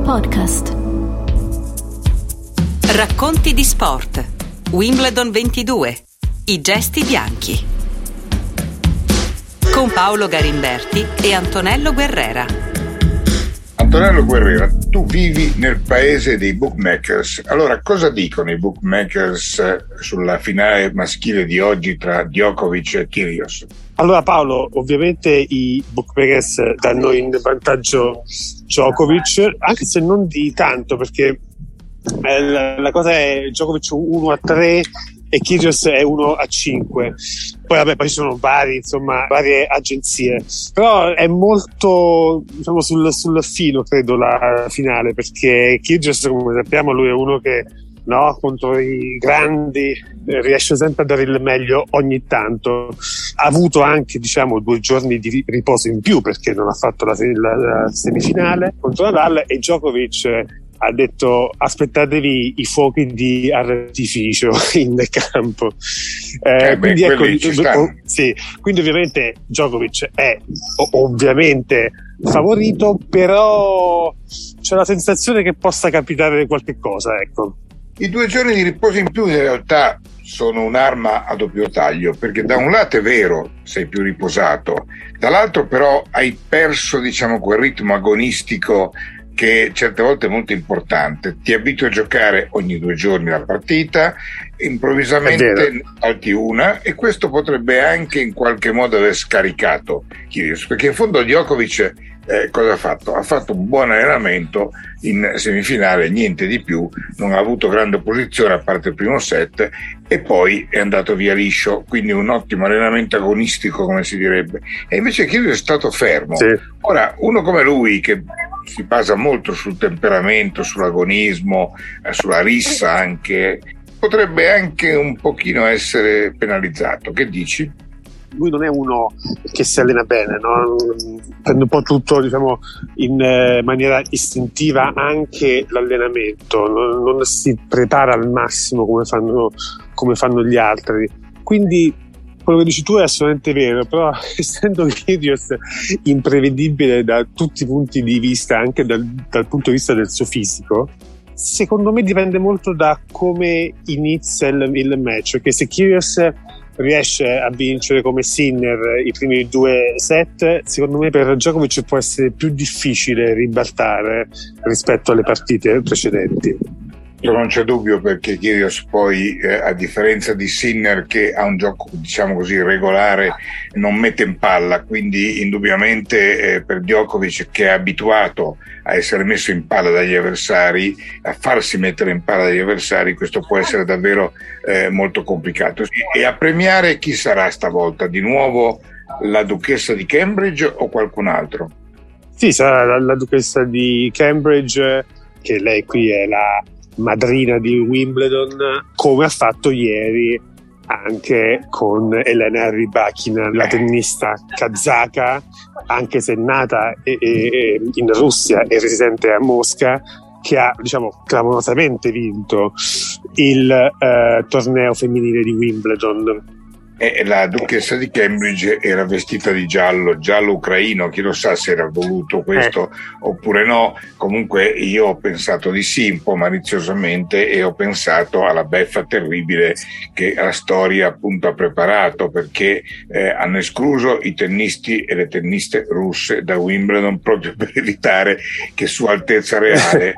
Podcast. Racconti di sport. Wimbledon 22. I gesti bianchi. Con Paolo Garimberti e Antonello Guerrera. Antonello Guerrera, tu vivi nel paese dei bookmakers. Allora, cosa dicono i bookmakers sulla finale maschile di oggi tra Djokovic e Kyrgios? Allora Paolo, ovviamente i bookmakers danno in vantaggio Djokovic, anche se non di tanto, perché la cosa è Djokovic 1-3 e Kyrgios è 1-5. Poi ci sono varie agenzie, però è molto, diciamo, sul filo, credo, la finale, perché Kyrgios, come sappiamo, lui è uno che contro i grandi riesce sempre a dare il meglio ogni tanto. Ha avuto anche 2 giorni di riposo in più, perché non ha fatto la semifinale contro Nadal, e Djokovic ha detto: aspettatevi i fuochi di artificio in campo. Quindi quindi ovviamente Djokovic è ovviamente favorito, però c'è la sensazione che possa capitare qualche cosa, ecco. I 2 giorni di riposo in più in realtà sono un'arma a doppio taglio, perché da un lato è vero, sei più riposato, dall'altro però hai perso, quel ritmo agonistico che certe volte è molto importante. Ti abitui a giocare ogni 2 giorni la partita, improvvisamente salti una, e questo potrebbe anche in qualche modo aver scaricato Kyrgios, perché in fondo Djokovic cosa ha fatto? Ha fatto un buon allenamento in semifinale, niente di più, non ha avuto grande opposizione a parte il primo set, e poi è andato via liscio, quindi un ottimo allenamento agonistico, come si direbbe. E invece Kyrgios è stato fermo. Sì. Ora, uno come lui, che si basa molto sul temperamento, sull'agonismo, sulla rissa anche, potrebbe anche un pochino essere penalizzato. Che dici? Lui non è uno che si allena bene, prende un po' tutto, in maniera istintiva, anche l'allenamento, non si prepara al massimo come fanno gli altri. Quindi quello che dici tu è assolutamente vero, però essendo Kyrgios imprevedibile da tutti i punti di vista, anche dal punto di vista del suo fisico, secondo me dipende molto da come inizia il match, perché se Kyrgios riesce a vincere come Sinner i primi 2 set, secondo me per Djokovic può essere più difficile ribaltare rispetto alle partite precedenti. Non c'è dubbio, perché Kyrgios poi, a differenza di Sinner, che ha un gioco regolare, non mette in palla, quindi indubbiamente per Djokovic, che è abituato a essere messo in palla dagli avversari, a farsi mettere in palla dagli avversari, questo può essere davvero molto complicato. E a premiare chi sarà stavolta? Di nuovo la duchessa di Cambridge o qualcun altro? Sì, sarà la duchessa di Cambridge, che lei qui è la madrina di Wimbledon, come ha fatto ieri anche con Elena Rybakina, la tennista kazaka, anche se nata in Russia e residente a Mosca, che ha clamorosamente vinto il torneo femminile di Wimbledon. E la duchessa di Cambridge era vestita di giallo ucraino, chi lo sa se era voluto questo oppure no. Comunque io ho pensato di sì, un po' maliziosamente, e ho pensato alla beffa terribile che la storia appunto ha preparato, perché hanno escluso i tennisti e le tenniste russe da Wimbledon, proprio per evitare che Sua Altezza Reale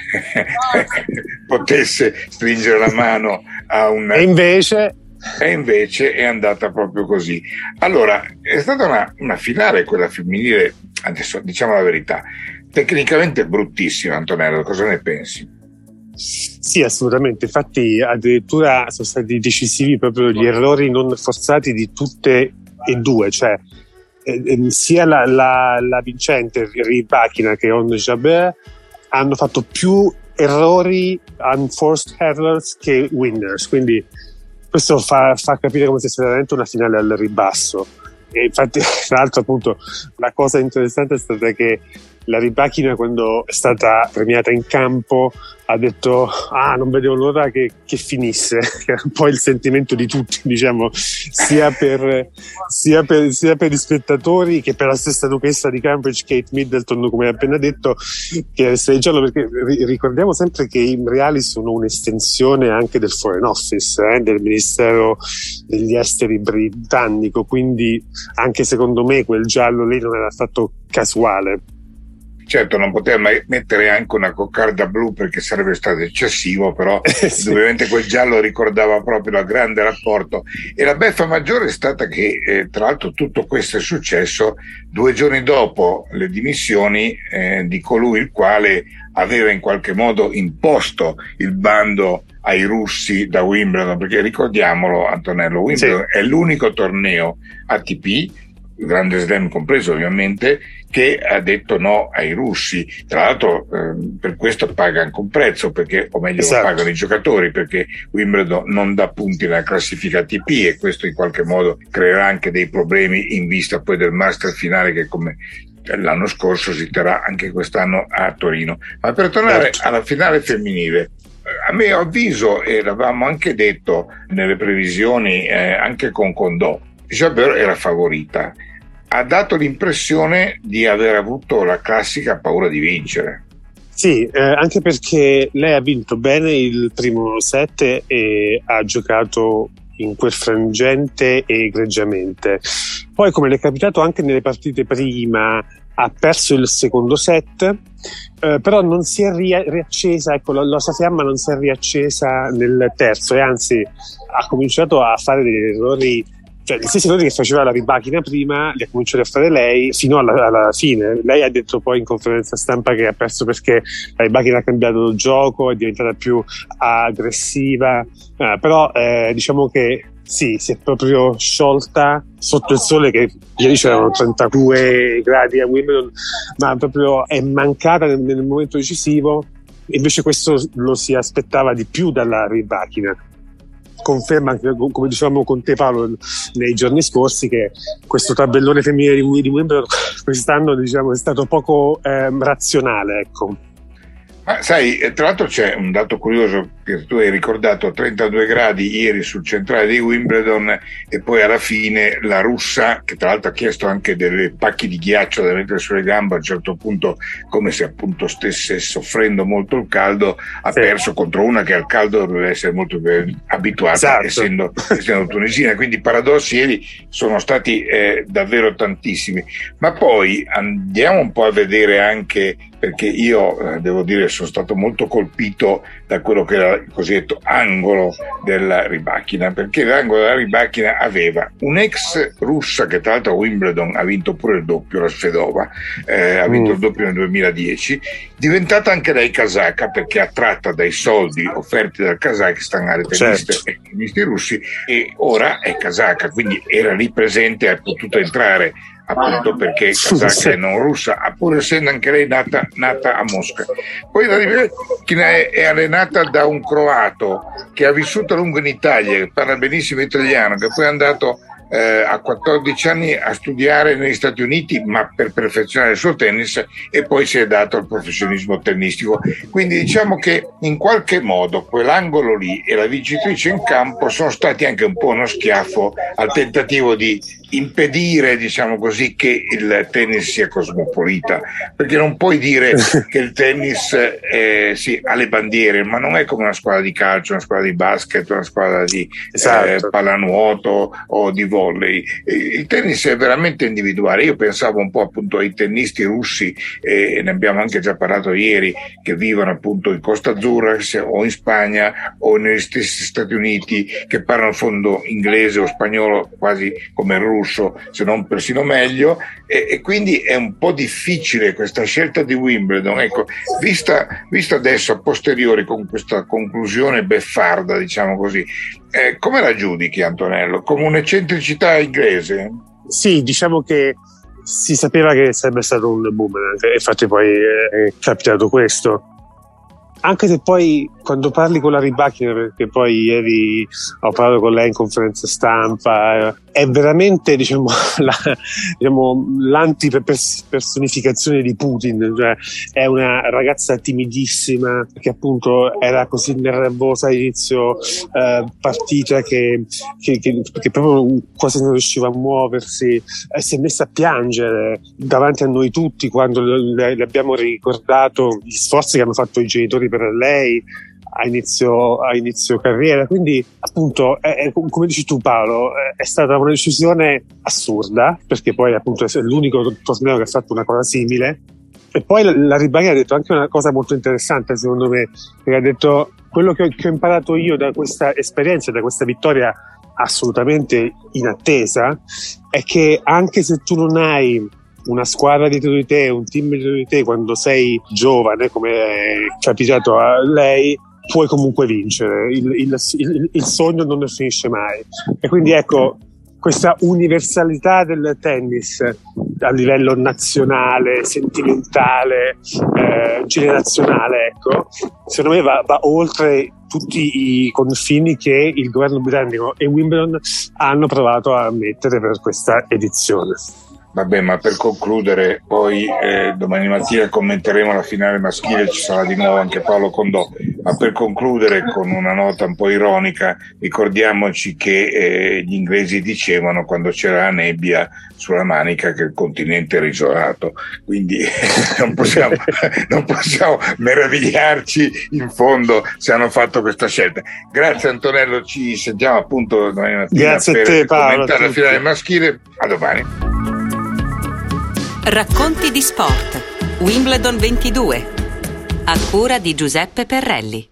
potesse stringere la mano a un... E invece è andata proprio così. Allora, è stata una finale, quella femminile, adesso diciamo la verità, tecnicamente bruttissima. Antonello, cosa ne pensi? Sì, assolutamente. Infatti addirittura sono stati decisivi proprio gli errori non forzati di tutte e due, cioè sia la vincente Rybakina che On Jabeur hanno fatto più errori unforced errors che winners, quindi questo fa capire come sia stata veramente una finale al ribasso. E infatti, tra l'altro, appunto, la cosa interessante è stata che la Rybakina, quando è stata premiata in campo, ha detto non vedevo l'ora che finisse, che era un po' il sentimento di tutti, diciamo, sia per gli spettatori che per la stessa duchessa di Cambridge, Kate Middleton, come hai appena detto, che è giallo, perché ricordiamo sempre che i reali sono un'estensione anche del Foreign Office, del Ministero degli Esteri britannico, quindi anche secondo me quel giallo lì non era affatto casuale. Certo, non poteva mai mettere anche una coccarda blu perché sarebbe stato eccessivo, però sì. Ovviamente quel giallo ricordava proprio il grande rapporto. E la beffa maggiore è stata che, tra l'altro, tutto questo è successo 2 giorni dopo le dimissioni di colui il quale aveva in qualche modo imposto il bando ai russi da Wimbledon, perché ricordiamolo, Antonello, Wimbledon è l'unico torneo ATP, il Grande Slam compreso ovviamente, che ha detto no ai russi. Tra l'altro per questo paga anche un prezzo, perché, o meglio, lo pagano i giocatori, perché Wimbledon non dà punti nella classifica ATP, e questo in qualche modo creerà anche dei problemi in vista poi del Master finale, che come l'anno scorso si terrà anche quest'anno a Torino. Ma per tornare alla finale femminile, a mio avviso, e l'avevamo anche detto nelle previsioni anche con Condò, Jabeur era favorita. Ha dato l'impressione di aver avuto la classica paura di vincere. Sì, anche perché lei ha vinto bene il primo set e ha giocato in quel frangente e egregiamente. Poi, come le è capitato anche nelle partite prima, ha perso il secondo set, però non si è riaccesa, ecco, la sua fiamma non si è riaccesa nel terzo, e anzi ha cominciato a fare degli errori, cioè gli stessi errori che faceva la Rybakina prima li ha cominciato a fare lei fino alla fine. Lei ha detto poi in conferenza stampa che ha perso perché la Rybakina ha cambiato il gioco, è diventata più aggressiva, però diciamo che sì, si è proprio sciolta sotto il sole, che ieri c'erano 32 gradi a Wimbledon, ma proprio è mancata nel momento decisivo. Invece questo lo si aspettava di più dalla Rybakina. Conferma anche, come dicevamo con te, Paolo, nei giorni scorsi, che questo tabellone femminile di Wimbledon quest'anno, diciamo, è stato poco razionale, ecco. Ma sai, tra l'altro c'è un dato curioso che tu hai ricordato: 32 gradi ieri sul centrale di Wimbledon, e poi alla fine la russa, che tra l'altro ha chiesto anche delle pacchi di ghiaccio da mettere sulle gambe, a un certo punto, come se appunto stesse soffrendo molto il caldo, ha perso contro una che al caldo doveva essere molto abituata, essendo tunisina. Quindi i paradossi ieri sono stati davvero tantissimi. Ma poi andiamo un po' a vedere anche, perché io devo dire sono stato molto colpito da quello che era il cosiddetto angolo della Rybakina, perché l'angolo della Rybakina aveva un'ex russa che tra l'altro a Wimbledon ha vinto pure il doppio, la Svedova, ha vinto il doppio nel 2010, diventata anche lei kazaka, perché attratta dai soldi offerti dal Kazakistan alle tenniste e tennisti russi, e ora è kazaka, quindi era lì presente, ha potuto entrare appunto perché kazaka e non russa, pur essendo anche lei nata a Mosca. Poi la Rybakina è allenata da un croato che ha vissuto a lungo in Italia, che parla benissimo italiano, che poi è andato a 14 anni a studiare negli Stati Uniti, ma per perfezionare il suo tennis, e poi si è dato al professionismo tennistico. Quindi diciamo che in qualche modo quell'angolo lì e la vincitrice in campo sono stati anche un po' uno schiaffo al tentativo di impedire, diciamo così, che il tennis sia cosmopolita, perché non puoi dire che il tennis sì, ha le bandiere, ma non è come una squadra di calcio, una squadra di basket, una squadra di pallanuoto o di volley. Il tennis è veramente individuale. Io pensavo un po' appunto ai tennisti russi, e ne abbiamo anche già parlato ieri, che vivono appunto in Costa Azzurra o in Spagna o negli stessi Stati Uniti, che parlano in fondo inglese o spagnolo quasi come il russo, se non persino meglio, e quindi è un po' difficile questa scelta di Wimbledon. Ecco, vista adesso a posteriori, con questa conclusione beffarda, diciamo così, come la giudichi, Antonello? Come un'eccentricità inglese? Sì, diciamo che si sapeva che sarebbe stato un boomerang, e infatti poi è capitato questo. Anche se poi quando parli con la Rybakina, perché poi ieri ho parlato con lei in conferenza stampa, è veramente l'antipersonificazione di Putin, cioè è una ragazza timidissima che appunto era così nervosa all'inizio partita che proprio quasi non riusciva a muoversi, si è messa a piangere davanti a noi tutti quando le abbiamo ricordato gli sforzi che hanno fatto i genitori per lei a inizio carriera. Quindi appunto come dici tu, Paolo, è stata una decisione assurda, perché poi appunto è l'unico torneo che ha fatto una cosa simile. E poi la Ribari ha detto anche una cosa molto interessante, secondo me, perché ha detto: quello che ho imparato io da questa esperienza, da questa vittoria assolutamente inattesa, è che anche se tu non hai una squadra dietro di te, un team dietro di te, quando sei giovane, come è capitato a lei, puoi comunque vincere. Il sogno non finisce mai. E quindi ecco, questa universalità del tennis a livello nazionale, sentimentale, generazionale, ecco, secondo me va oltre tutti i confini che il governo britannico e Wimbledon hanno provato a mettere per questa edizione. Vabbè, ma per concludere, poi domani mattina commenteremo la finale maschile, ci sarà di nuovo anche Paolo Condò, ma per concludere con una nota un po' ironica, ricordiamoci che gli inglesi dicevano quando c'era la nebbia sulla Manica che il continente era isolato, quindi non possiamo meravigliarci in fondo se hanno fatto questa scelta. Grazie Antonello, ci sentiamo appunto domani mattina. Grazie per a te, Paolo, commentare la finale maschile. A domani. Racconti di sport. Wimbledon 22. A cura di Giuseppe Perrelli.